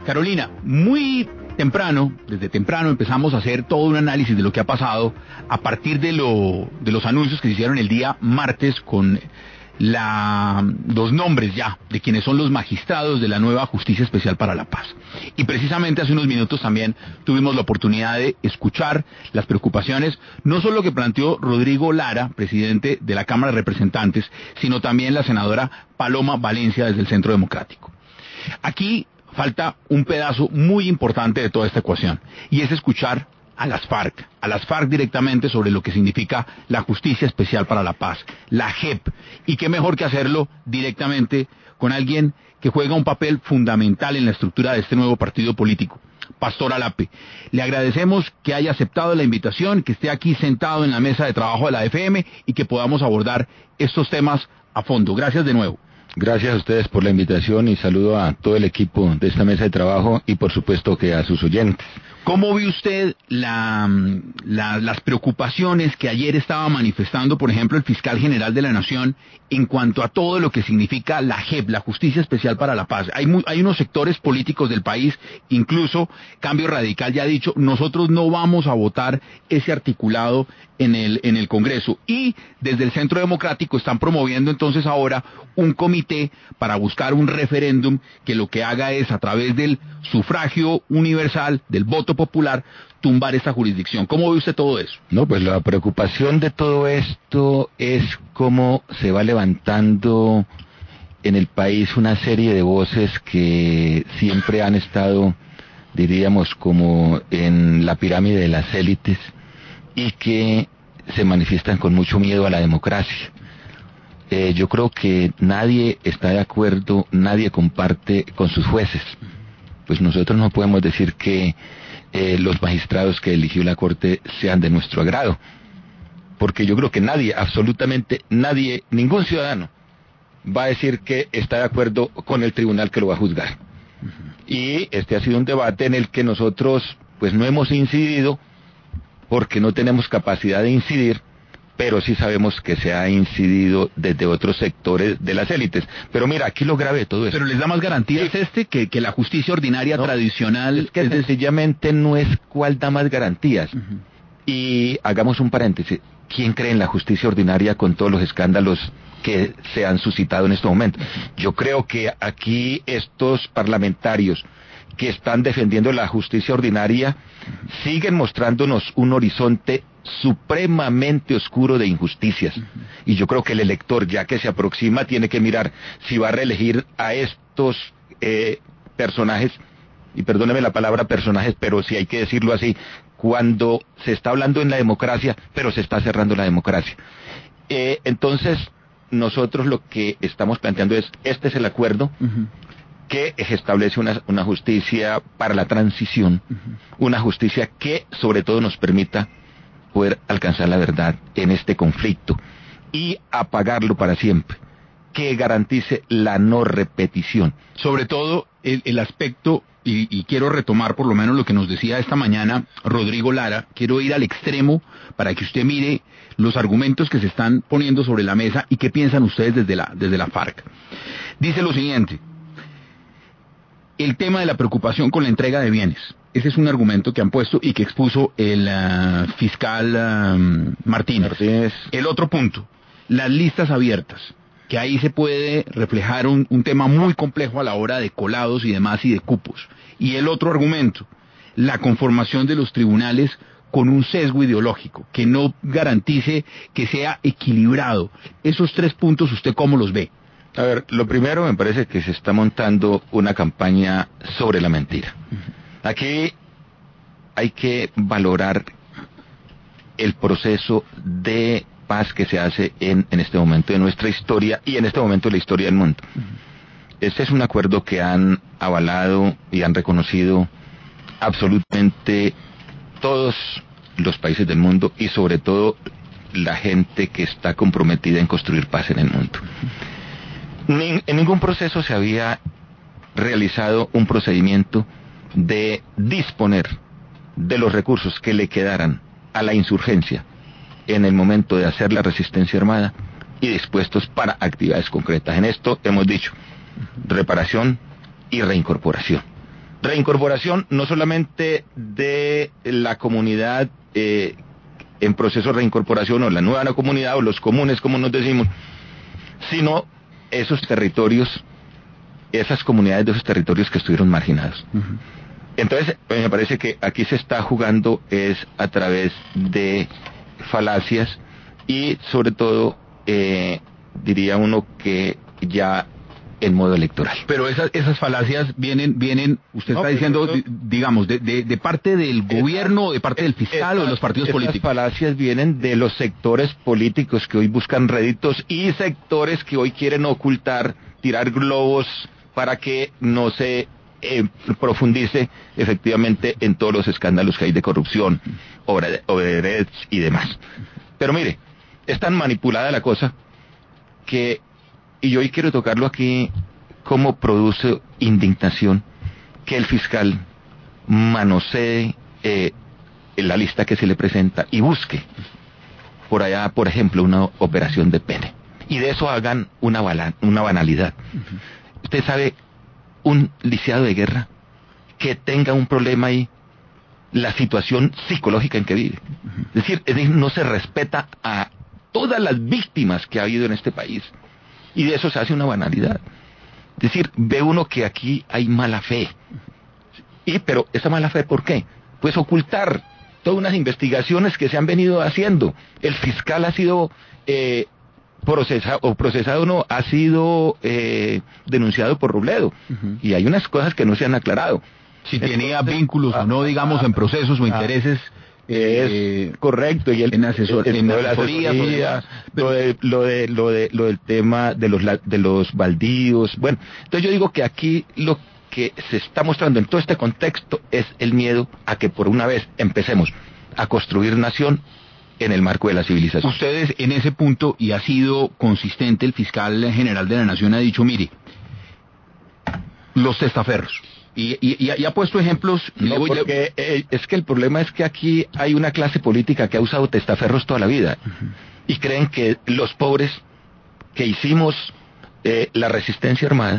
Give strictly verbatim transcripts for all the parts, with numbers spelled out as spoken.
Carolina, muy temprano, desde temprano empezamos a hacer todo un análisis de lo que ha pasado a partir de, lo, de los anuncios que se hicieron el día martes con la, los nombres ya de quienes son los magistrados de la nueva Justicia Especial para la Paz. Y precisamente hace unos minutos también tuvimos la oportunidad de escuchar las preocupaciones, no solo que planteó Rodrigo Lara, presidente de la Cámara de Representantes, sino también la senadora Paloma Valencia desde el Centro Democrático. Aquí falta un pedazo muy importante de toda esta ecuación, y es escuchar a las FARC, a las FARC directamente sobre lo que significa la Justicia Especial para la Paz, la J E P, y qué mejor que hacerlo directamente con alguien que juega un papel fundamental en la estructura de este nuevo partido político, Pastor Alape. Le agradecemos que haya aceptado la invitación, que esté aquí sentado en la mesa de trabajo de la F M y que podamos abordar estos temas a fondo. Gracias de nuevo. Gracias a ustedes por la invitación y saludo a todo el equipo de esta mesa de trabajo y por supuesto que a sus oyentes. ¿Cómo ve usted la, la, las preocupaciones que ayer estaba manifestando, por ejemplo, el fiscal general de la Nación en cuanto a todo lo que significa la J E P, la Justicia Especial para la Paz? Hay, muy, hay unos sectores políticos del país, incluso Cambio Radical ya ha dicho, nosotros no vamos a votar ese articulado en el, en el Congreso. Y desde el Centro Democrático están promoviendo entonces ahora un comité para buscar un referéndum que lo que haga es, a través del sufragio universal, del voto popular, tumbar esta jurisdicción. ¿Cómo ve usted todo eso? No, pues la preocupación de todo esto es cómo se va levantando en el país una serie de voces que siempre han estado, diríamos, como en la pirámide de las élites y que se manifiestan con mucho miedo a la democracia. Eh, yo creo que nadie está de acuerdo, nadie comparte con sus jueces. Pues nosotros no podemos decir que eh, los magistrados que eligió la Corte sean de nuestro agrado, porque yo creo que nadie, absolutamente nadie, ningún ciudadano va a decir que está de acuerdo con el tribunal que lo va a juzgar. Y este ha sido un debate en el que nosotros pues no hemos incidido porque no tenemos capacidad de incidir, pero sí sabemos que se ha incidido desde otros sectores de las élites. Pero mira, aquí lo grave de todo eso. Pero les da más garantías sí. este que, que la justicia ordinaria no, tradicional. Es que es sencillamente no es cuál da más garantías. Uh-huh. Y hagamos un paréntesis. ¿Quién cree en la justicia ordinaria con todos los escándalos que se han suscitado en este momento? Uh-huh. Yo creo que aquí estos parlamentarios que están defendiendo la justicia ordinaria siguen mostrándonos un horizonte supremamente oscuro de injusticias. Uh-huh. Y yo creo que el elector, ya que se aproxima, tiene que mirar si va a reelegir a estos eh, personajes, y perdóneme la palabra personajes, pero si hay que decirlo así, cuando se está hablando en la democracia, pero se está cerrando la democracia. Eh, entonces, nosotros lo que estamos planteando es, este es el acuerdo, uh-huh, que establece una, una justicia para la transición, uh-huh, una justicia que sobre todo nos permita poder alcanzar la verdad en este conflicto y apagarlo para siempre, que garantice la no repetición. Sobre todo el, el aspecto, y, y quiero retomar por lo menos lo que nos decía esta mañana Rodrigo Lara, quiero ir al extremo para que usted mire los argumentos que se están poniendo sobre la mesa y qué piensan ustedes desde la, desde la FARC. Dice lo siguiente: el tema de la preocupación con la entrega de bienes. Ese es un argumento que han puesto y que expuso el uh, fiscal uh, Martínez. Martínez. El otro punto, las listas abiertas, que ahí se puede reflejar un, un tema muy complejo a la hora de colados y demás y de cupos. Y el otro argumento, la conformación de los tribunales con un sesgo ideológico, que no garantice que sea equilibrado. Esos tres puntos, ¿usted cómo los ve? A ver, lo primero, me parece que se está montando una campaña sobre la mentira. Aquí hay que valorar el proceso de paz que se hace en, en este momento de nuestra historia y en este momento de la historia del mundo. Este es un acuerdo que han avalado y han reconocido absolutamente todos los países del mundo y sobre todo la gente que está comprometida en construir paz en el mundo. Ni, en ningún proceso se había realizado un procedimiento de disponer de los recursos que le quedaran a la insurgencia en el momento de hacer la resistencia armada y dispuestos para actividades concretas. En esto hemos dicho reparación y reincorporación. Reincorporación no solamente de la comunidad eh, en proceso de reincorporación, o la nueva comunidad, o los comunes, como nos decimos, sino esos territorios, esas comunidades de esos territorios que estuvieron marginados. Uh-huh. Entonces, me parece que aquí se está jugando es a través de falacias y, sobre todo, eh, diría uno que ya en modo electoral. Pero esas esas falacias vienen, vienen usted no, está diciendo, eso, digamos, de, de, de parte del esa, gobierno, de parte del fiscal esa, o de los partidos esas políticos. Esas falacias vienen de los sectores políticos que hoy buscan réditos y sectores que hoy quieren ocultar, tirar globos para que no se eh, profundice efectivamente en todos los escándalos que hay de corrupción, Odebrecht y demás. Pero mire, es tan manipulada la cosa que, y yo hoy quiero tocarlo aquí, cómo produce indignación que el fiscal manosee eh, la lista que se le presenta y busque por allá, por ejemplo, una operación de pene. Y de eso hagan una, bala, una banalidad. Uh-huh. Usted sabe, un lisiado de guerra que tenga un problema ahí, la situación psicológica en que vive. Uh-huh. Es decir, es decir, no se respeta a todas las víctimas que ha habido en este país. Y de eso se hace una banalidad. Es decir, ve uno que aquí hay mala fe. Y, pero, ¿esa mala fe por qué? Pues ocultar todas unas investigaciones que se han venido haciendo. El fiscal ha sido eh, procesado, o procesado no, ha sido eh, denunciado por Robledo. Uh-huh. Y hay unas cosas que no se han aclarado. Si Entonces, tenía vínculos ah, o no, digamos, ah, en procesos ah, o intereses. Eh, es correcto, y el, en, asesor, el, en el, asesorías, asesorías lo de lo de lo de lo del tema de los de los baldíos. Bueno, entonces yo digo que aquí lo que se está mostrando en todo este contexto es el miedo a que por una vez empecemos a construir nación en el marco de la civilización. Ustedes en ese punto, y ha sido consistente, el fiscal general de la Nación ha dicho, mire, los testaferros. Y, y, y ha puesto ejemplos. No, voy porque a... eh, es que el problema es que aquí hay una clase política que ha usado testaferros toda la vida. Uh-huh. Y creen que los pobres que hicimos eh, la resistencia armada,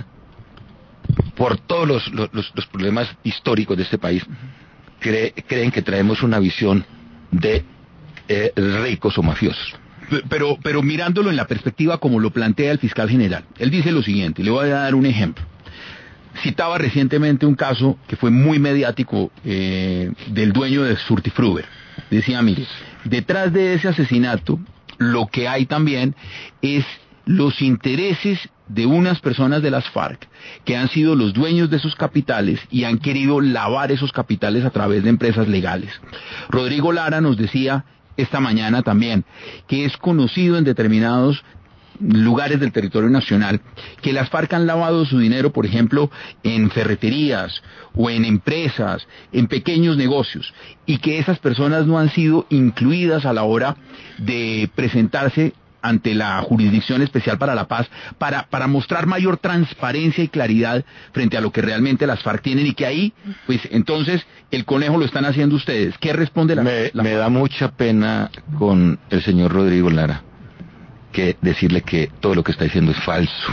por todos los, los, los problemas históricos de este país, uh-huh. cre, creen que traemos una visión de eh, ricos o mafiosos. Pero, pero mirándolo en la perspectiva como lo plantea el fiscal general, él dice lo siguiente, le voy a dar un ejemplo. Citaba recientemente un caso que fue muy mediático eh, del dueño de Surtifruber. Decía, mire, detrás de ese asesinato lo que hay también es los intereses de unas personas de las FARC que han sido los dueños de sus capitales y han querido lavar esos capitales a través de empresas legales. Rodrigo Lara nos decía esta mañana también que es conocido en determinados lugares del territorio nacional que las FARC han lavado su dinero, por ejemplo, en ferreterías o en empresas, en pequeños negocios, y que esas personas no han sido incluidas a la hora de presentarse ante la Jurisdicción Especial para la Paz para, para mostrar mayor transparencia y claridad frente a lo que realmente las FARC tienen, y que ahí, pues entonces, el conejo lo están haciendo ustedes. ¿Qué responde la, me, la me da mucha pena con el señor Rodrigo Lara que decirle que todo lo que está diciendo es falso.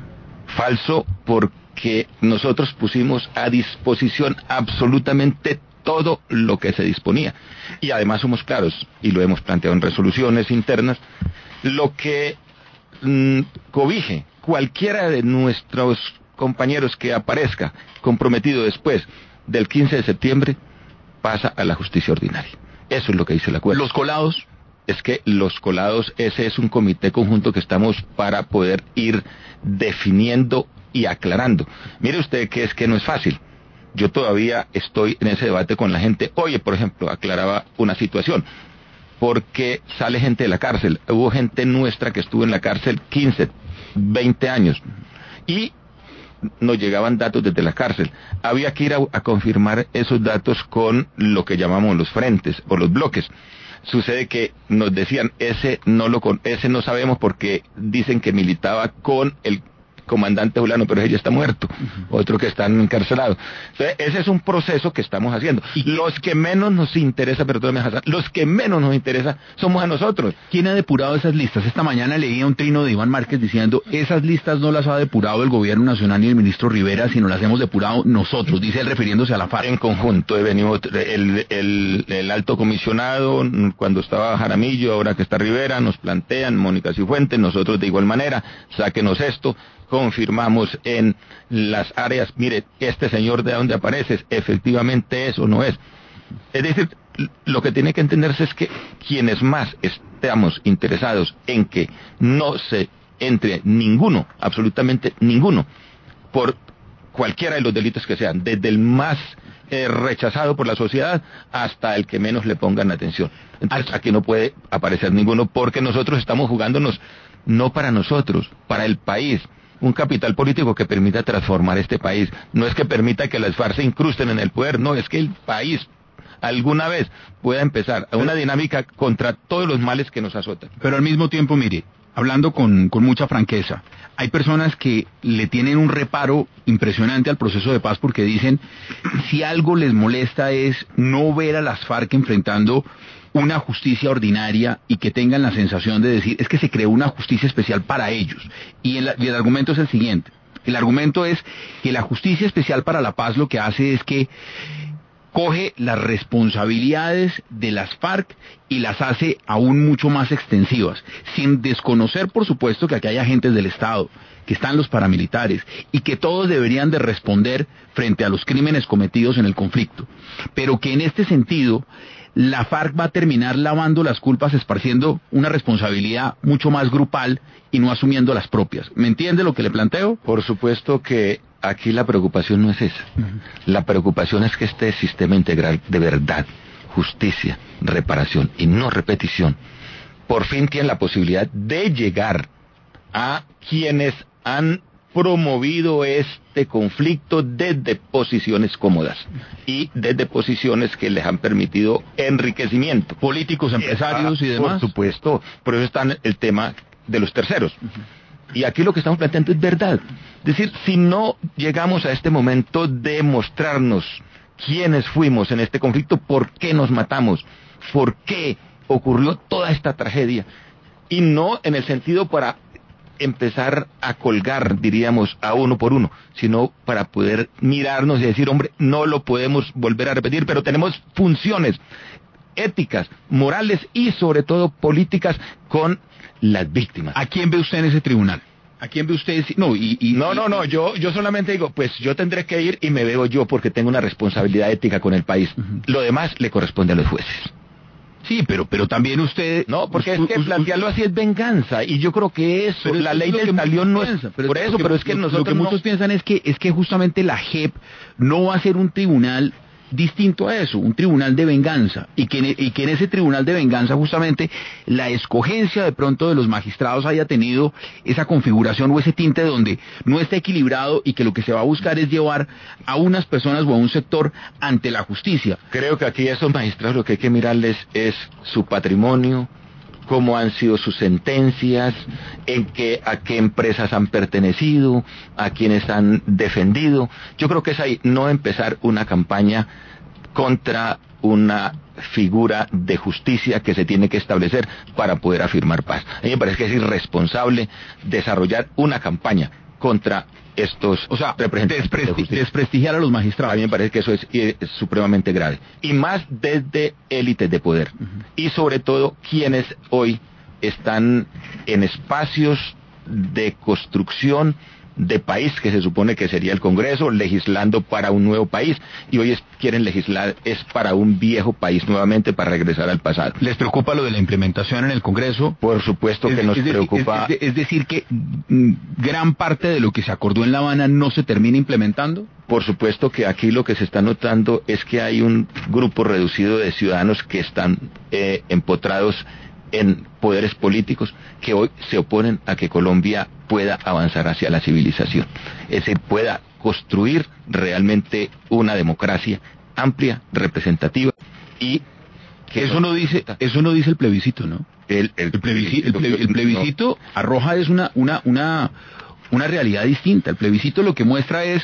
Falso porque nosotros pusimos a disposición absolutamente todo lo que se disponía. Y además somos claros, y lo hemos planteado en resoluciones internas, lo que mmm, cobije cualquiera de nuestros compañeros que aparezca comprometido después del quince de septiembre pasa a la justicia ordinaria. Eso es lo que dice el acuerdo. ¿Los colados? Es que los colados, ese es un comité conjunto que estamos para poder ir definiendo y aclarando. Mire usted que es que no es fácil. Yo todavía estoy en ese debate con la gente. Oye, por ejemplo, aclaraba una situación. Porque sale gente de la cárcel. Hubo gente nuestra que estuvo en la cárcel quince, veinte años. Y nos llegaban datos desde la cárcel. Había que ir a, a confirmar esos datos con lo que llamamos los frentes o los bloques. Sucede que nos decían, ese no lo con, ese no sabemos porque dicen que militaba con el comandante fulano, pero ella está muerto, uh-huh. Otro que está encarcelado. Entonces, ese es un proceso que estamos haciendo. Y los que menos nos interesa, perdóname, Hassan, los que menos nos interesa somos a nosotros. ¿Quién ha depurado esas listas? Esta mañana leía un trino de Iván Márquez diciendo, esas listas no las ha depurado el gobierno nacional ni el ministro Rivera, sino las hemos depurado nosotros, dice él refiriéndose a la FARC. En conjunto, he venido el, el, el alto comisionado, cuando estaba Jaramillo, ahora que está Rivera, nos plantean, Mónica Cifuentes, nosotros de igual manera, sáquenos esto, confirmamos en las áreas, mire, este señor de dónde aparece, efectivamente es o no es. Es decir, lo que tiene que entenderse es que quienes más estamos interesados en que no se entre ninguno, absolutamente ninguno, por cualquiera de los delitos que sean, desde el más eh, rechazado por la sociedad hasta el que menos le pongan atención. Entonces aquí no puede aparecer ninguno porque nosotros estamos jugándonos no para nosotros, para el país. Un capital político que permita transformar este país. No es que permita que las FARC se incrusten en el poder, no, es que el país alguna vez pueda empezar a una dinámica contra todos los males que nos azotan. Pero al mismo tiempo, mire, hablando con, con mucha franqueza, hay personas que le tienen un reparo impresionante al proceso de paz porque dicen, si algo les molesta es no ver a las FARC enfrentando una justicia ordinaria y que tengan la sensación de decir, es que se creó una justicia especial para ellos. Y el, y el argumento es el siguiente, el argumento es que la justicia especial para la paz lo que hace es que coge las responsabilidades de las FARC y las hace aún mucho más extensivas, sin desconocer, por supuesto, que aquí hay agentes del Estado, que están los paramilitares, y que todos deberían de responder frente a los crímenes cometidos en el conflicto, pero que en este sentido la FARC va a terminar lavando las culpas, esparciendo una responsabilidad mucho más grupal y no asumiendo las propias. ¿Me entiende lo que le planteo? Por supuesto que aquí la preocupación no es esa. Uh-huh. La preocupación es que este sistema integral de verdad, justicia, reparación y no repetición, por fin tiene la posibilidad de llegar a quienes han promovido este conflicto desde posiciones cómodas y desde posiciones que les han permitido enriquecimiento. Políticos, empresarios eh, ah, y demás. Por supuesto, por eso está el tema de los terceros. Uh-huh. Y aquí lo que estamos planteando es verdad. Es decir, si no llegamos a este momento de mostrarnos quiénes fuimos en este conflicto, por qué nos matamos, por qué ocurrió toda esta tragedia, y no en el sentido para empezar a colgar, diríamos, a uno por uno, sino para poder mirarnos y decir, hombre, no lo podemos volver a repetir, pero tenemos funciones éticas, morales y sobre todo políticas con las víctimas. ¿A quién ve usted en ese tribunal? ¿A quién ve usted? No, y, y, no, no, no, yo, yo solamente digo, pues yo tendré que ir y me veo yo porque tengo una responsabilidad ética con el país. Uh-huh. Lo demás le corresponde a los jueces. Sí, pero pero también usted... No, porque es que plantearlo así es venganza, y yo creo que eso, la ley del talión no es... Por eso, pero es que nosotros... Lo que muchos piensan es que es que justamente la J E P no va a ser un tribunal distinto a eso, un tribunal de venganza, y que, y que en ese tribunal de venganza justamente la escogencia de pronto de los magistrados haya tenido esa configuración o ese tinte donde no está equilibrado y que lo que se va a buscar es llevar a unas personas o a un sector ante la justicia. Creo que aquí a esos magistrados lo que hay que mirarles es su patrimonio, cómo han sido sus sentencias, en qué, a qué empresas han pertenecido, a quienes han defendido. Yo creo que es ahí no empezar una campaña contra una figura de justicia que se tiene que establecer para poder afirmar paz. A mí me parece que es irresponsable desarrollar una campaña contra estos, o sea, representantes de desprestigiar a los magistrados. A mí me parece que eso es, es supremamente grave. Y más desde élites de poder. Uh-huh. Y sobre todo quienes hoy están en espacios de construcción de país, que se supone que sería el Congreso, legislando para un nuevo país, y hoy es, quieren legislar es para un viejo país nuevamente, para regresar al pasado. ¿Les preocupa lo de la implementación en el Congreso? Por supuesto que es, nos es preocupa. Es, es, es decir, que mm, gran parte de lo que se acordó en La Habana no se termina implementando. Por supuesto que aquí lo que se está notando es que hay un grupo reducido de ciudadanos que están eh, empotrados en poderes políticos que hoy se oponen a que Colombia pueda avanzar hacia la civilización, es decir, pueda construir realmente una democracia amplia, representativa, y que eso no dice eso no dice el plebiscito, ¿no? El, el, el plebiscito, el plebiscito, el plebiscito no. arroja es una una una una realidad distinta. El plebiscito lo que muestra es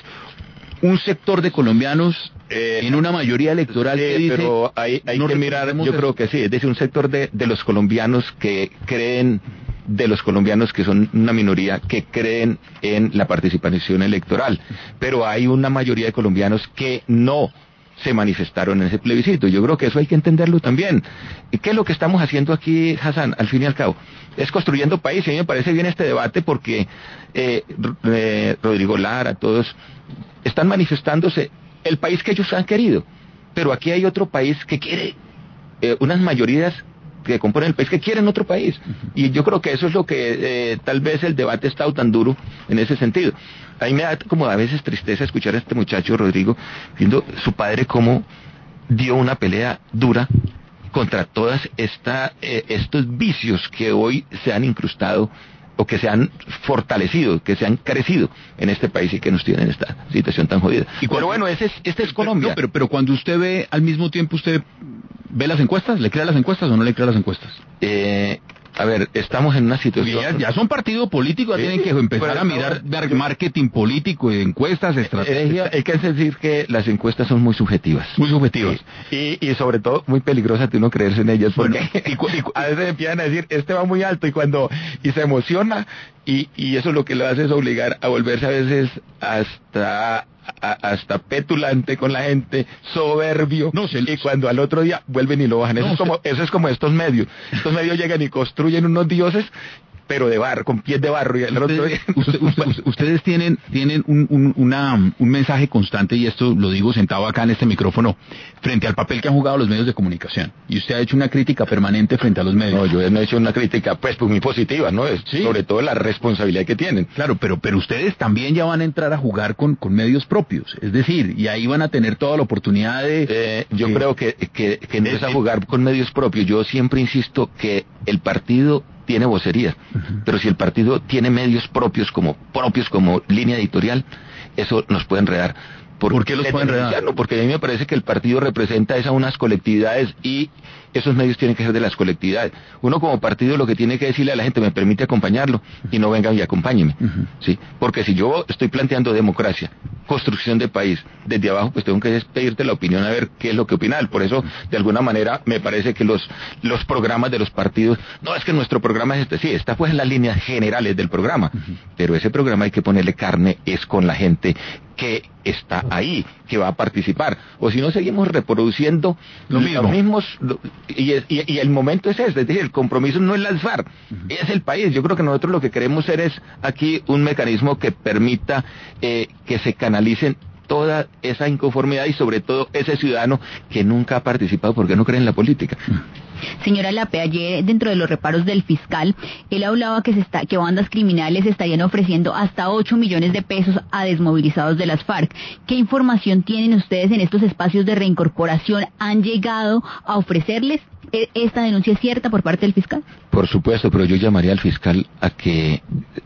un sector de colombianos eh, en una mayoría electoral sí, que dice... pero hay, hay no que mirar, yo eso. creo que sí, es decir, un sector de, de los colombianos que creen, de los colombianos que son una minoría, que creen en la participación electoral, pero hay una mayoría de colombianos que no se manifestaron en ese plebiscito. Yo creo que eso hay que entenderlo también. ¿Y qué es lo que estamos haciendo aquí, Hassan, al fin y al cabo? Es construyendo país, y a mí me parece bien este debate porque eh, eh, Rodrigo Lara, todos están manifestándose el país que ellos han querido, pero aquí hay otro país que quiere, eh, unas mayorías que componen el país que quieren otro país, y yo creo que eso es lo que eh, tal vez el debate ha estado tan duro en ese sentido. A mí me da como a veces tristeza escuchar a este muchacho Rodrigo, viendo su padre cómo dio una pelea dura contra todas esta, eh, estos vicios que hoy se han incrustado o que se han fortalecido, que se han crecido en este país y que nos tienen en esta situación tan jodida. Y pero bueno, ese es, este es Colombia. No, pero, pero cuando usted ve, al mismo tiempo, ¿usted ve las encuestas? ¿Le crea las encuestas o no le crea las encuestas? Eh... A ver, estamos en una situación... Ya, ya son partidos políticos, ya sí, tienen que empezar pero, a mirar no, yo, marketing político, encuestas, estrategias. Hay que decir que las encuestas son muy subjetivas. Muy subjetivas. Sí. Y, y sobre todo muy peligrosas de uno creerse en ellas, porque bueno, y, y, a veces empiezan a decir, este va muy alto, y cuando y se emociona, y, y eso lo que lo hace es obligar a volverse a veces hasta... A, hasta petulante con la gente, soberbio, no, se, y cuando al otro día vuelven y lo bajan. Eso, no, es como, se, eso es como estos medios. Estos medios llegan y construyen unos dioses, pero de barro, con pies de barro. Y al ustedes, otro día... usted, usted, ustedes tienen, tienen un, un, una, un mensaje constante, y esto lo digo sentado acá en este micrófono, frente al papel que han jugado los medios de comunicación. Y usted ha hecho una crítica permanente frente a los medios. No, yo no he hecho una crítica, pues, pues muy positiva, ¿no? Es, ¿sí? Sobre todo la responsabilidad que tienen. Claro, pero, pero ustedes también ya van a entrar a jugar con, con medios propios. Es decir, y ahí van a tener toda la oportunidad de... Eh, yo que, creo que, que, que no es a jugar con medios propios. Yo siempre insisto que el partido tiene vocería, uh-huh. pero si el partido tiene medios propios como propios como línea editorial, eso nos puede enredar. ¿Por, ¿Por qué los puede enredar? No, porque a mí me parece que el partido representa a unas colectividades y esos medios tienen que ser de las colectividades. Uno como partido lo que tiene que decirle a la gente, me permite acompañarlo y no vengan y acompáñenme, uh-huh. ¿sí? Porque si yo estoy planteando democracia, construcción de país, desde abajo, pues tengo que pedirte la opinión a ver qué es lo que opinas. Por eso, de alguna manera, me parece que los, los programas de los partidos, no es que nuestro programa es este, sí, está pues en las líneas generales del programa, uh-huh. pero ese programa hay que ponerle carne, es con la gente que está ahí, que va a participar, o si no seguimos reproduciendo lo mismo. los mismos, lo, y, es, y, y el momento es este, es decir, el compromiso no es las FARC, uh-huh. es el país. Yo creo que nosotros lo que queremos ser es aquí un mecanismo que permita eh, que se canalicen toda esa inconformidad y sobre todo ese ciudadano que nunca ha participado porque no cree en la política. Señora Lape, ayer dentro de los reparos del fiscal, él hablaba que se está, que bandas criminales estarían ofreciendo hasta ocho millones de pesos a desmovilizados de las FARC. ¿Qué información tienen ustedes en estos espacios de reincorporación? ¿Han llegado a ofrecerles? ¿Esta denuncia es cierta por parte del fiscal? Por supuesto, pero yo llamaría al fiscal a que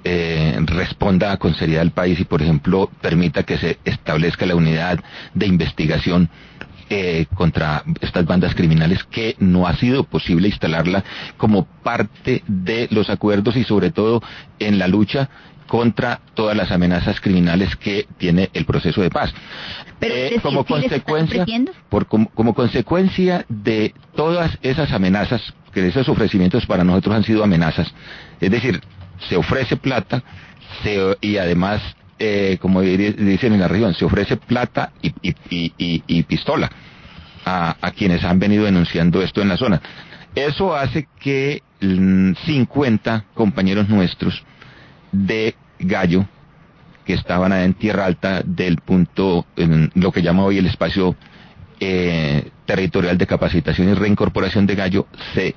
eh, responda con seriedad al país y, por ejemplo, permita que se establezca la unidad de investigación Eh, contra estas bandas criminales, que no ha sido posible instalarla como parte de los acuerdos y sobre todo en la lucha contra todas las amenazas criminales que tiene el proceso de paz. Pero eh, como consecuencia, por como, como consecuencia de todas esas amenazas, que esos ofrecimientos para nosotros han sido amenazas, es decir, se ofrece plata se, y además Eh, como dicen en la región, se ofrece plata y, y, y, y pistola a, a quienes han venido denunciando esto en la zona. Eso hace que cincuenta compañeros nuestros de Gallo, que estaban en Tierra Alta del punto, en lo que llama hoy el espacio eh, territorial de capacitación y reincorporación de Gallo, se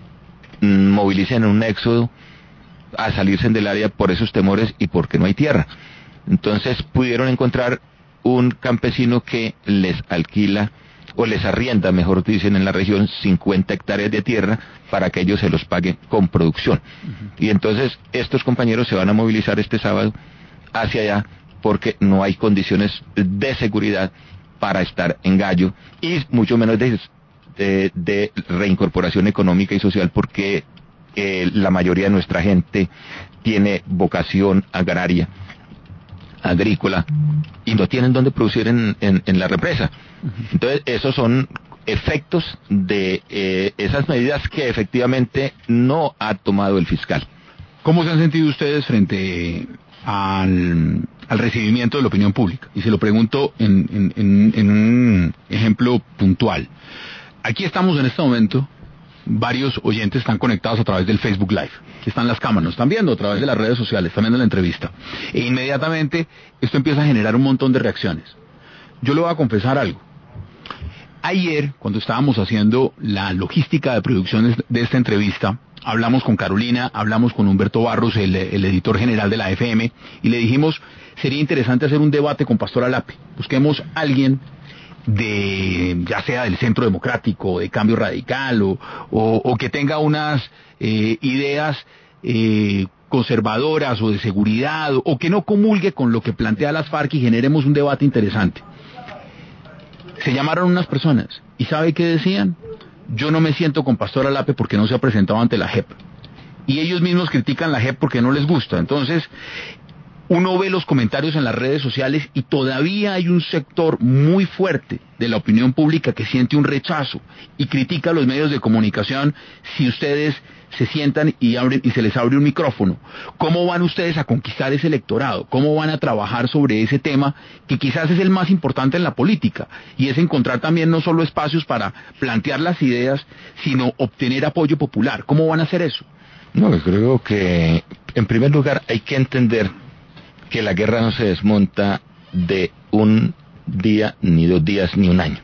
mm, movilicen en un éxodo a salirse del área por esos temores y porque no hay tierra. Entonces pudieron encontrar un campesino que les alquila o les arrienda, mejor dicen en la región, cincuenta hectáreas de tierra para que ellos se los paguen con producción. Uh-huh. Y entonces estos compañeros se van a movilizar este sábado hacia allá porque no hay condiciones de seguridad para estar en Gallo y mucho menos de, de, de reincorporación económica y social, porque eh, la mayoría de nuestra gente tiene vocación agraria, agrícola, y no tienen dónde producir en, en, en la represa. Entonces, esos son efectos de eh, esas medidas que efectivamente no ha tomado el fiscal. ¿Cómo se han sentido ustedes frente al, al recibimiento de la opinión pública? Y se lo pregunto en, en, en, en un ejemplo puntual. Aquí estamos en este momento, varios oyentes están conectados a través del Facebook Live. Aquí están las cámaras, nos están viendo a través de las redes sociales, están viendo la entrevista. E inmediatamente esto empieza a generar un montón de reacciones. Yo le voy a confesar algo. Ayer, cuando estábamos haciendo la logística de producción de esta entrevista, hablamos con Carolina, hablamos con Humberto Barros, el, el editor general de la F M, y le dijimos, sería interesante hacer un debate con Pastor Alape. Busquemos a alguien de, ya sea del Centro Democrático, de Cambio Radical, o, o, o que tenga unas eh, ideas eh, conservadoras o de seguridad, o que no comulgue con lo que plantea las FARC y generemos un debate interesante. Se llamaron unas personas, ¿y sabe qué decían? Yo no me siento con Pastor Alape porque no se ha presentado ante la J E P. Y ellos mismos critican la J E P porque no les gusta. Entonces, uno ve los comentarios en las redes sociales y todavía hay un sector muy fuerte de la opinión pública que siente un rechazo y critica a los medios de comunicación si ustedes se sientan y abren y se les abre un micrófono. ¿Cómo van ustedes a conquistar ese electorado? ¿Cómo van a trabajar sobre ese tema que quizás es el más importante en la política? Y es encontrar también no solo espacios para plantear las ideas, sino obtener apoyo popular. ¿Cómo van a hacer eso? No, yo creo que en primer lugar hay que entender que la guerra no se desmonta de un día, ni dos días, ni un año.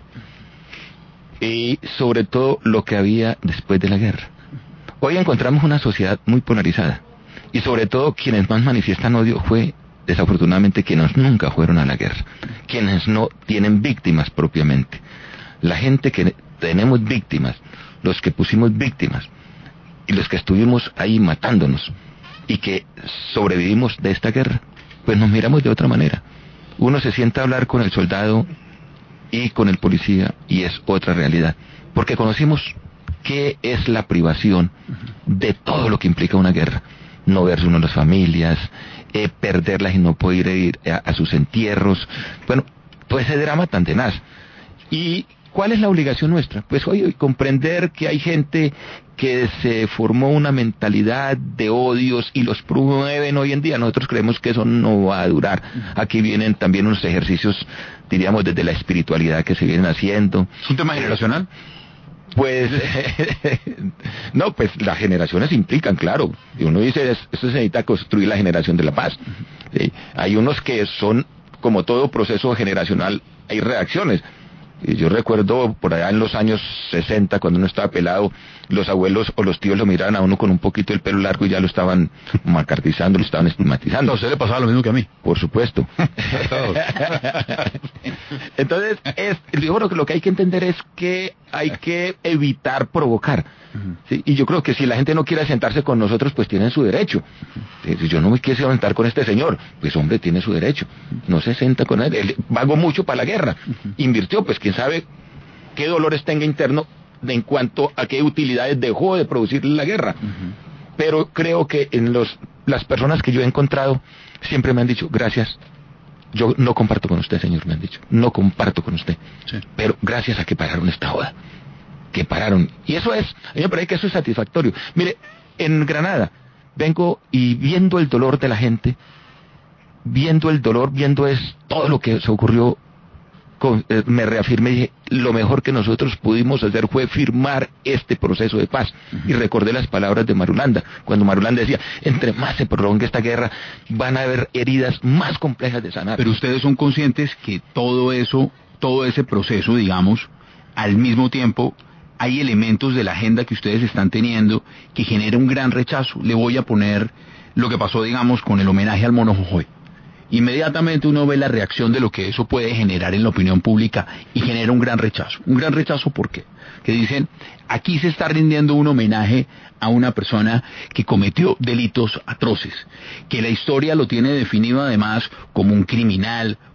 Y sobre todo lo que había después de la guerra. Hoy encontramos una sociedad muy polarizada. Y sobre todo quienes más manifiestan odio fue, desafortunadamente, quienes nunca fueron a la guerra. Quienes no tienen víctimas propiamente. La gente que tenemos víctimas, los que pusimos víctimas, y los que estuvimos ahí matándonos, y que sobrevivimos de esta guerra, pues nos miramos de otra manera. Uno se sienta a hablar con el soldado y con el policía y es otra realidad, porque conocimos qué es la privación de todo lo que implica una guerra. No verse uno a las familias, eh, perderlas y no poder ir a, a sus entierros, bueno, todo ese drama tan tenaz. ¿Y cuál es la obligación nuestra? Pues hoy comprender que hay gente que se formó una mentalidad de odios y los promueven hoy en día. Nosotros creemos que eso no va a durar. Aquí vienen también unos ejercicios, diríamos, desde la espiritualidad que se vienen haciendo. ¿Es un tema generacional? Pues, no, pues las generaciones implican, claro. Y uno dice, esto se necesita construir la generación de la paz. ¿Sí? Hay unos que son, como todo proceso generacional, hay reacciones. Y yo recuerdo por allá en los años sesenta, cuando uno estaba pelado, los abuelos o los tíos lo miraban a uno con un poquito el pelo largo y ya lo estaban macartizando, lo estaban estigmatizando. ¿A usted le pasaba lo mismo que a mí? Por supuesto. Entonces, es, yo creo que lo que hay que entender es que hay que evitar provocar. ¿Sí? Y yo creo que si la gente no quiere sentarse con nosotros, pues tienen su derecho. Si yo no me quiero sentar con este señor, pues hombre, tiene su derecho. No se sienta con él. Él pagó mucho para la guerra. Invirtió, pues quién sabe qué dolores tenga interno en cuanto a qué utilidades dejó de producir la guerra. Pero creo que en los las personas que yo he encontrado siempre me han dicho, gracias. Yo no comparto con usted, señor, me han dicho. No comparto con usted. Sí. Pero gracias a que pararon esta joda. Que pararon. Y eso es, a mí me parece que eso es satisfactorio. Mire, en Granada, vengo y viendo el dolor de la gente, viendo el dolor, viendo es todo lo que se ocurrió, con, eh, me reafirmé y dije, lo mejor que nosotros pudimos hacer fue firmar este proceso de paz. Uh-huh. Y recordé las palabras de Marulanda, cuando Marulanda decía, entre más se prolongue esta guerra, van a haber heridas más complejas de sanar. Pero ustedes son conscientes que todo eso, todo ese proceso, digamos, al mismo tiempo, hay elementos de la agenda que ustedes están teniendo que genera un gran rechazo. Le voy a poner lo que pasó, digamos, con el homenaje al Mono Jojoy. Inmediatamente uno ve la reacción de lo que eso puede generar en la opinión pública y genera un gran rechazo. Un gran rechazo, ¿por qué? Que dicen, aquí se está rindiendo un homenaje a una persona que cometió delitos atroces, que la historia lo tiene definido además como un criminal,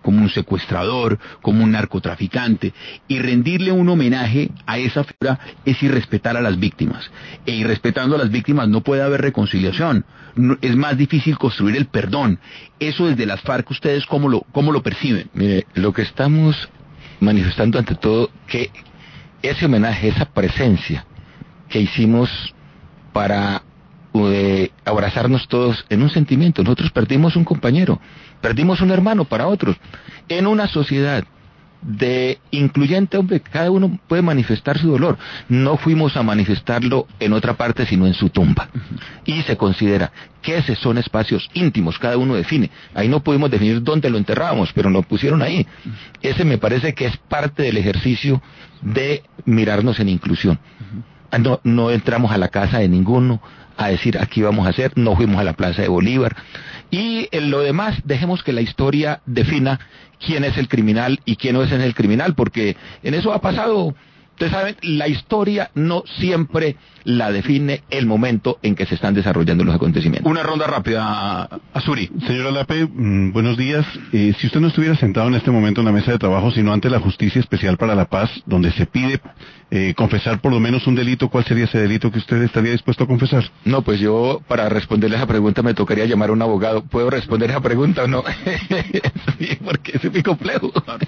como un secuestrador, como un narcotraficante, y rendirle un homenaje a esa figura es irrespetar a las víctimas, e irrespetando a las víctimas no puede haber reconciliación, no, es más difícil construir el perdón. Eso desde las FARC, ¿ustedes cómo lo, cómo lo perciben? Mire, lo que estamos manifestando ante todo, que ese homenaje, esa presencia que hicimos para eh, abrazarnos todos en un sentimiento. Nosotros perdimos un compañero, perdimos un hermano para otros, en una sociedad de incluyente, hombre, cada uno puede manifestar su dolor. No fuimos a manifestarlo en otra parte, sino en su tumba. Y se considera que esos son espacios íntimos, cada uno define. Ahí no pudimos definir dónde lo enterrábamos, pero lo pusieron ahí. Ese me parece que es parte del ejercicio de mirarnos en inclusión. No, no entramos a la casa de ninguno a decir aquí vamos a hacer, no fuimos a la Plaza de Bolívar, y en lo demás dejemos que la historia defina quién es el criminal y quién no es el criminal, porque en eso ha pasado. Ustedes saben, la historia no siempre la define el momento en que se están desarrollando los acontecimientos. Una ronda rápida, Azuri. Señor Alape, mmm, buenos días. Eh, si usted no estuviera sentado en este momento en la mesa de trabajo, sino ante la Justicia Especial para la Paz, donde se pide eh, confesar por lo menos un delito, ¿cuál sería ese delito que usted estaría dispuesto a confesar? No, pues yo, para responderle esa pregunta, me tocaría llamar a un abogado. ¿Puedo responder esa pregunta o no? Sí, porque es muy complejo.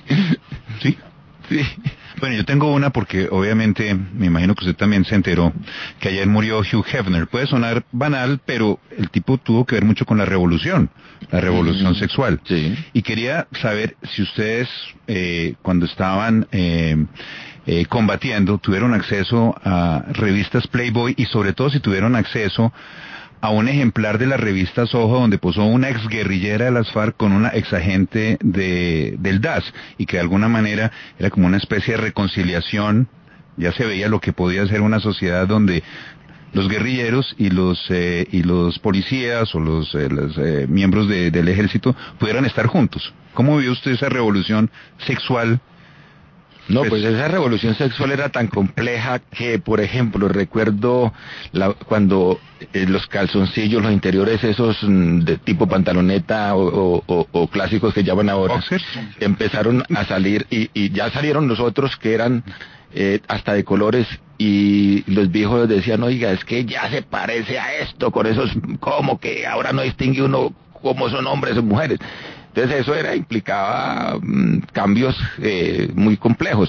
¿Sí? Sí. Bueno, yo tengo una porque obviamente me imagino que usted también se enteró que ayer murió Hugh Hefner. Puede sonar banal, pero el tipo tuvo que ver mucho con la revolución, la revolución mm, sexual. Sí. Y quería saber si ustedes, eh, cuando estaban eh, eh, combatiendo, tuvieron acceso a revistas Playboy y sobre todo si tuvieron acceso a un ejemplar de la revista Soho donde posó una exguerrillera de las FARC con una exagente de, del D A S y que de alguna manera era como una especie de reconciliación. Ya se veía lo que podía ser una sociedad donde los guerrilleros y los eh, y los policías o los, eh, los eh, miembros de, del ejército pudieran estar juntos. ¿Cómo vio usted esa revolución sexual? No, pues esa revolución sexual era tan compleja que, por ejemplo, recuerdo la, cuando eh, los calzoncillos, los interiores esos mm, de tipo pantaloneta o, o, o clásicos que llaman ahora, Boxers, empezaron a salir y, y ya salieron los otros que eran eh, hasta de colores y los viejos decían, oiga, es que ya se parece a esto, con esos, como que ahora no distingue uno cómo son hombres o mujeres. Entonces eso era, implicaba mmm, cambios eh, muy complejos.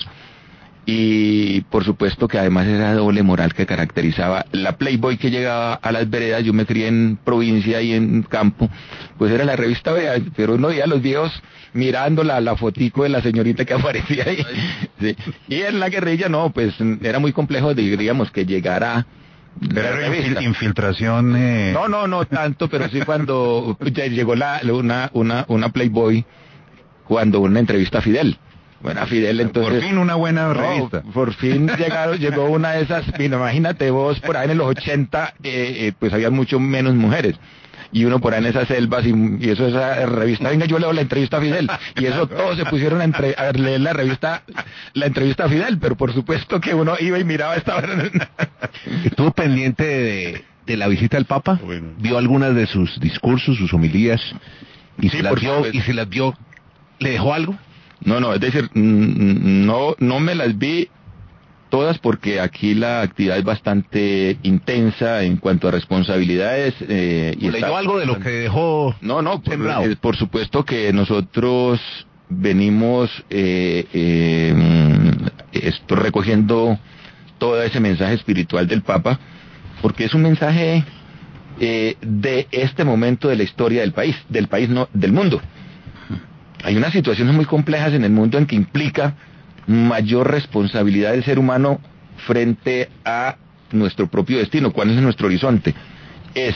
Y por supuesto que además era doble moral que caracterizaba la Playboy que llegaba a las veredas. Yo me crié en provincia y en campo, pues era la revista Vea, pero uno veía a los viejos mirando la, la fotico de la señorita que aparecía ahí. Sí. Y en la guerrilla no, pues era muy complejo, digamos, que llegara Pero infiltración... Eh... No, no, no tanto, pero sí cuando llegó la, una, una, una Playboy, cuando una entrevista a Fidel. Bueno, a Fidel entonces... Por fin una buena revista. No, por fin llegaron, llegó una de esas, mira, imagínate vos, por ahí en los ochenta, eh, eh, pues había mucho menos mujeres. Y uno por ahí en esas selvas y, y eso, esa revista, venga, yo leo la entrevista a Fidel, y eso todos se pusieron a, entre, a leer la revista, la entrevista a Fidel, pero por supuesto que uno iba y miraba esta hora. ¿Estuvo pendiente de, de la visita del Papa? Bueno. ¿Vio algunas de sus discursos, sus homilías? ¿Y Sí, se las por vio, supuesto. y se las vio, le dejó algo? No, no, es decir, no, no me las vi todas porque aquí la actividad es bastante intensa en cuanto a responsabilidades. Eh, y ¿Leyó está... algo de lo que dejó? No, no, por, sembrado? eh, por supuesto que nosotros venimos eh, eh, esto, recogiendo todo ese mensaje espiritual del Papa, porque es un mensaje eh, de este momento de la historia del país, del país no, del mundo. Hay unas situaciones muy complejas en el mundo en que implica mayor responsabilidad del ser humano frente a nuestro propio destino. ¿Cuál es nuestro horizonte? Es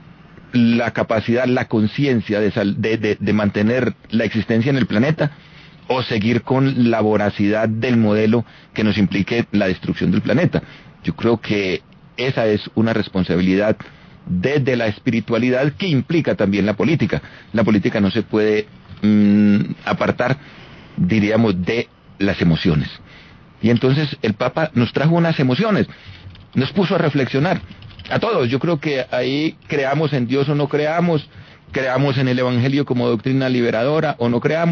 la capacidad, la conciencia de, de, de, de mantener la existencia en el planeta o seguir con la voracidad del modelo que nos implique la destrucción del planeta. Yo creo que esa es una responsabilidad desde la espiritualidad que implica también la política. La política no se puede mmm, apartar, diríamos, de las emociones. Y entonces el Papa nos trajo unas emociones, nos puso a reflexionar, a todos. Yo creo que ahí creamos en Dios o no creamos, creamos en el Evangelio como doctrina liberadora o no creamos,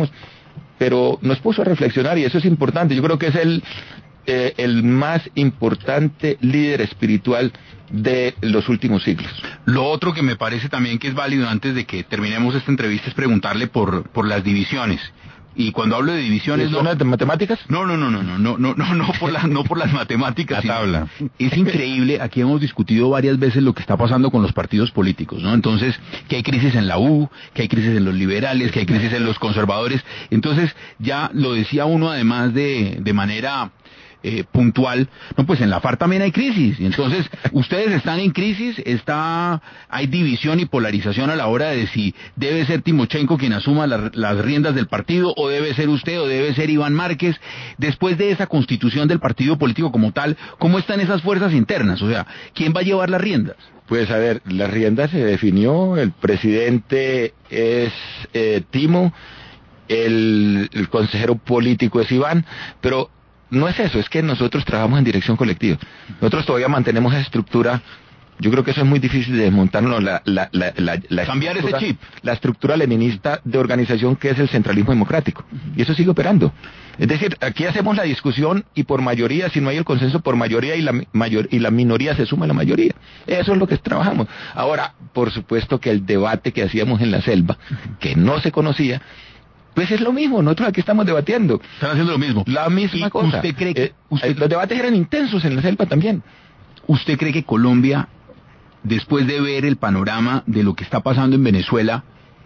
pero nos puso a reflexionar y eso es importante. Yo creo que es el, eh, el más importante líder espiritual de los últimos siglos. Lo otro que me parece también que es válido antes de que terminemos esta entrevista es preguntarle por, por las divisiones. Y cuando hablo de divisiones, ¿Son no, de matemáticas? no, no, no, no, no, no, no, no, no por las, no por las matemáticas. La tabla. Es increíble. Aquí hemos discutido varias veces lo que está pasando con los partidos políticos, ¿no? Entonces, que hay crisis en la U, que hay crisis en los liberales, que hay crisis en los conservadores. Entonces, ya lo decía uno además de, de manera Eh, puntual, no, pues en la FARC también hay crisis, y entonces ustedes están en crisis, está, hay división y polarización a la hora de si debe ser Timochenko quien asuma la, las riendas del partido, o debe ser usted, o debe ser Iván Márquez. Después de esa constitución del partido político como tal, ¿cómo están esas fuerzas internas? O sea, ¿quién va a llevar las riendas? Pues a ver, la rienda se definió, el presidente es eh, Timo, el, el consejero político es Iván, pero no es eso, es que nosotros trabajamos en dirección colectiva. Nosotros todavía mantenemos esa estructura. Yo creo que eso es muy difícil de desmontarlo. La, la, la, la, la Cambiar ese chip. La estructura leninista de organización que es el centralismo democrático. Y eso sigue operando. Es decir, aquí hacemos la discusión y por mayoría, si no hay el consenso por mayoría y la, mayor, y la minoría se suma a la mayoría. Eso es lo que trabajamos. Ahora, por supuesto que el debate que hacíamos en la selva, que no se conocía, pues es lo mismo, nosotros aquí estamos debatiendo. Están haciendo lo mismo. La misma ¿Y cosa. usted cree que, eh, usted, los debates eran intensos en la selva también. ¿Usted cree que Colombia, después de ver el panorama de lo que está pasando en Venezuela,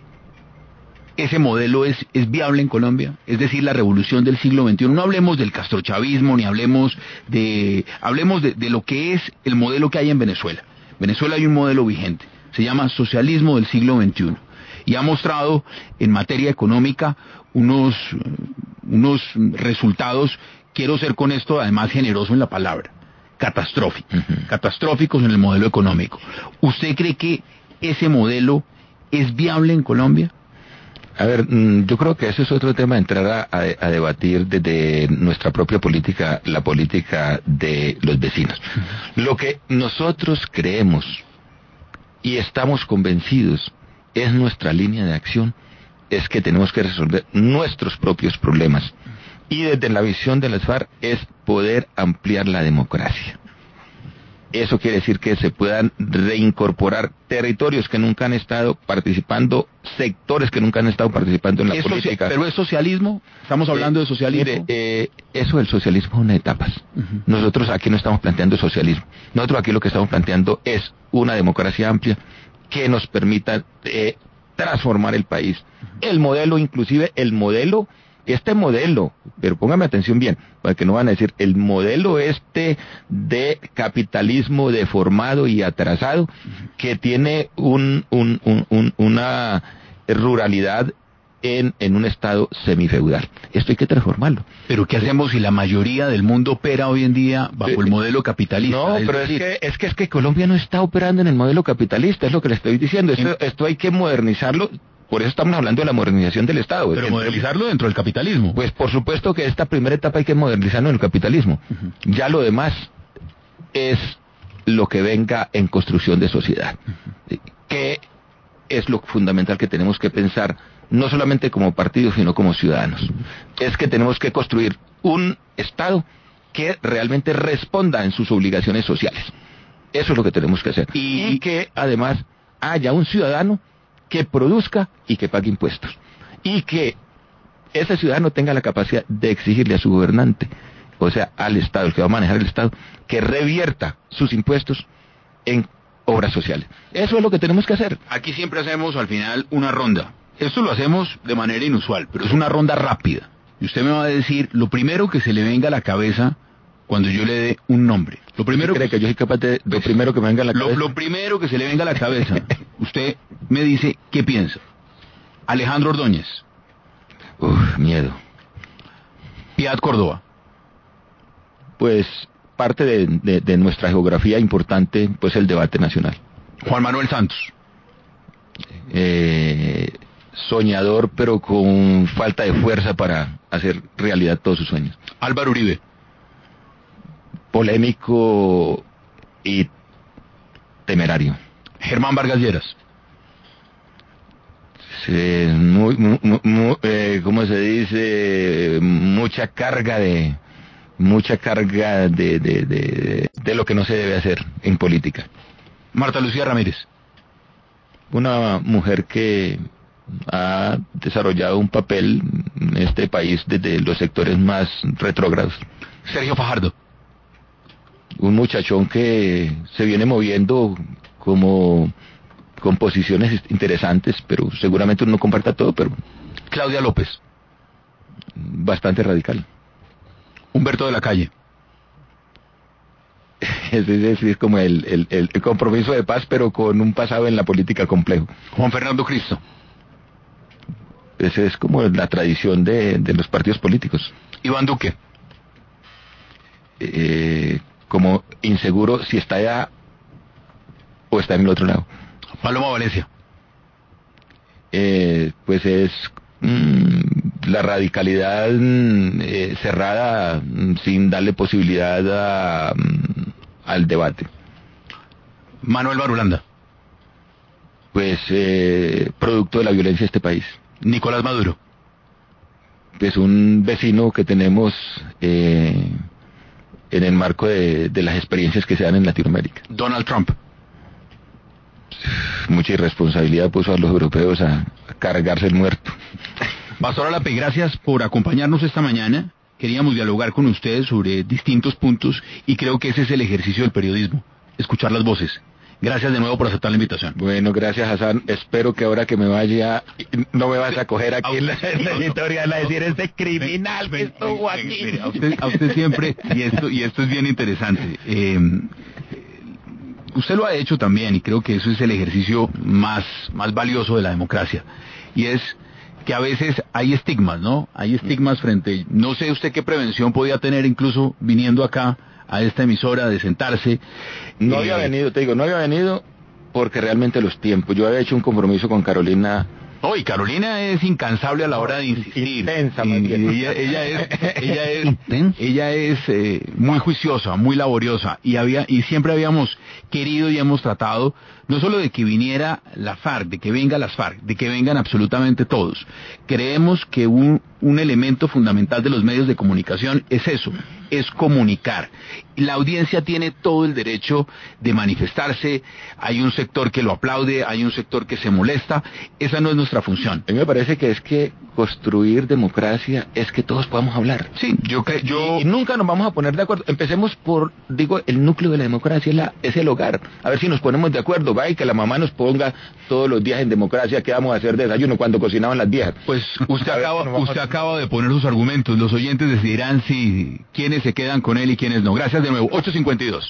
ese modelo es, es viable en Colombia? Es decir, la revolución del siglo veintiuno. No hablemos del castrochavismo, ni hablemos de... Hablemos de, de lo que es el modelo que hay en Venezuela. En Venezuela hay un modelo vigente. Se llama socialismo del siglo veintiuno. Y ha mostrado en materia económica unos, unos resultados, quiero ser con esto además generoso en la palabra, catastróficos, uh-huh. catastróficos en el modelo económico. ¿Usted cree que ese modelo es viable en Colombia? A ver, yo creo que eso es otro tema, entrar a, a, a debatir desde nuestra propia política, la política de los vecinos. Uh-huh. Lo que nosotros creemos y estamos convencidos es nuestra línea de acción, es que tenemos que resolver nuestros propios problemas. Y desde la visión de las FARC es poder ampliar la democracia. Eso quiere decir que se puedan reincorporar territorios que nunca han estado participando, sectores que nunca han estado participando en la política. ¿Pero es socialismo? ¿Estamos hablando eh, de socialismo? Mire, eh, eso del socialismo es una etapas. Uh-huh. Nosotros aquí no estamos planteando socialismo. Nosotros aquí lo que estamos planteando es una democracia amplia que nos permita eh, transformar el país. El modelo, inclusive el modelo, este modelo, pero póngame atención bien, para que no van a decir, el modelo este de capitalismo deformado y atrasado, que tiene un, un, un, un, una ruralidad en, en un estado semifeudal. Esto hay que transformarlo. ¿Pero qué hacemos si la mayoría del mundo opera hoy en día bajo el modelo capitalista? No, pero es que, es que es que Colombia no está operando en el modelo capitalista, es lo que le estoy diciendo. Esto, esto hay que modernizarlo, por eso estamos hablando de la modernización del Estado. Pero modernizarlo dentro del capitalismo. Pues por supuesto que esta primera etapa hay que modernizarlo en el capitalismo. Uh-huh. Ya lo demás es lo que venga en construcción de sociedad. Uh-huh. Que es lo fundamental que tenemos que pensar, no solamente como partido, sino como ciudadanos. Es que tenemos que construir un Estado que realmente responda en sus obligaciones sociales. Eso es lo que tenemos que hacer. Y, y que además haya un ciudadano que produzca y que pague impuestos. Y que ese ciudadano tenga la capacidad de exigirle a su gobernante, o sea, al Estado, el que va a manejar el Estado, que revierta sus impuestos en obras sociales. Eso es lo que tenemos que hacer. Aquí siempre hacemos al final una ronda. Esto lo hacemos de manera inusual, pero es una ronda rápida. Y usted me va a decir lo primero que se le venga a la cabeza cuando yo le dé un nombre. Lo primero cree que, que yo soy capaz de lo primero que me venga a la lo, cabeza. Lo primero que se le venga a la cabeza. Usted me dice qué piensa. Alejandro Ordóñez. Uf, miedo. Piat Córdoba. Pues parte de, de, de nuestra geografía importante, pues el debate nacional. Juan Manuel Santos. Eh, soñador, pero con falta de fuerza para hacer realidad todos sus sueños. Álvaro Uribe. Polémico y temerario. Germán Vargas Lleras. Sí, muy, muy, muy eh, ¿cómo se dice? Mucha carga de, mucha carga de, de, de, de lo que no se debe hacer en política. Marta Lucía Ramírez. Una mujer que ha desarrollado un papel en este país desde los sectores más retrógrados. Sergio Fajardo. Un muchachón que se viene moviendo como con posiciones interesantes, pero seguramente uno no comparta todo, pero... Claudia López. Bastante radical. Humberto de la Calle. Es decir, es como el, el, el compromiso de paz, pero con un pasado en la política complejo. Juan Fernando Cristo. Esa es como la tradición de, de los partidos políticos. Iván Duque. Eh, como inseguro si está allá o está en el otro lado. Paloma Valencia. Eh, pues es mmm, la radicalidad eh, cerrada, sin darle posibilidad a, al debate. Manuel Marulanda. Pues eh, producto de la violencia de este país. Nicolás Maduro. Pues un vecino que tenemos eh, en el marco de, de las experiencias que se dan en Latinoamérica. Donald Trump. Mucha irresponsabilidad puso a los europeos a, a cargarse el muerto. Pastor Alape, gracias por acompañarnos esta mañana. Queríamos dialogar con ustedes sobre distintos puntos y creo que ese es el ejercicio del periodismo, escuchar las voces. Gracias de nuevo por aceptar la invitación. Bueno, gracias, Hassan. Espero que ahora que me vaya no me vas a coger aquí en la, en la editorial a decir este criminal que estuvo aquí. A usted, a usted siempre, y esto, y esto es bien interesante. Eh, usted lo ha hecho también y creo que eso es el ejercicio más, más valioso de la democracia. Y es que a veces hay estigmas, ¿no? Hay estigmas frente... No sé usted qué prevención podía tener incluso viniendo acá a esta emisora de sentarse. No eh, había venido, te digo, no había venido porque realmente los tiempos. Yo había hecho un compromiso con Carolina. Oh, y Carolina es incansable a la hora de insistir. Intensa, y, más bien. ella, ella es, ella es, ella es eh, muy juiciosa, muy laboriosa y había y siempre habíamos querido y hemos tratado no solo de que viniera la FARC, de que venga las FARC, de que vengan absolutamente todos. Creemos que un, un elemento fundamental de los medios de comunicación es eso, es comunicar. La audiencia tiene todo el derecho de manifestarse, hay un sector que lo aplaude, hay un sector que se molesta, esa no es nuestra función. A mí me parece que es que construir democracia es que todos podamos hablar. Sí, yo creo... Yo... Y, y nunca nos vamos a poner de acuerdo. Empecemos por, digo, el núcleo de la democracia es, la, es el hogar. A ver si nos ponemos de acuerdo, va, y que la mamá nos ponga todos los días en democracia qué vamos a hacer de desayuno cuando cocinaban las viejas. Pues usted acaba, usted acaba de poner sus argumentos, los oyentes decidirán si quiénes se quedan con él y quiénes no. Gracias de nuevo, ocho cincuenta y dos.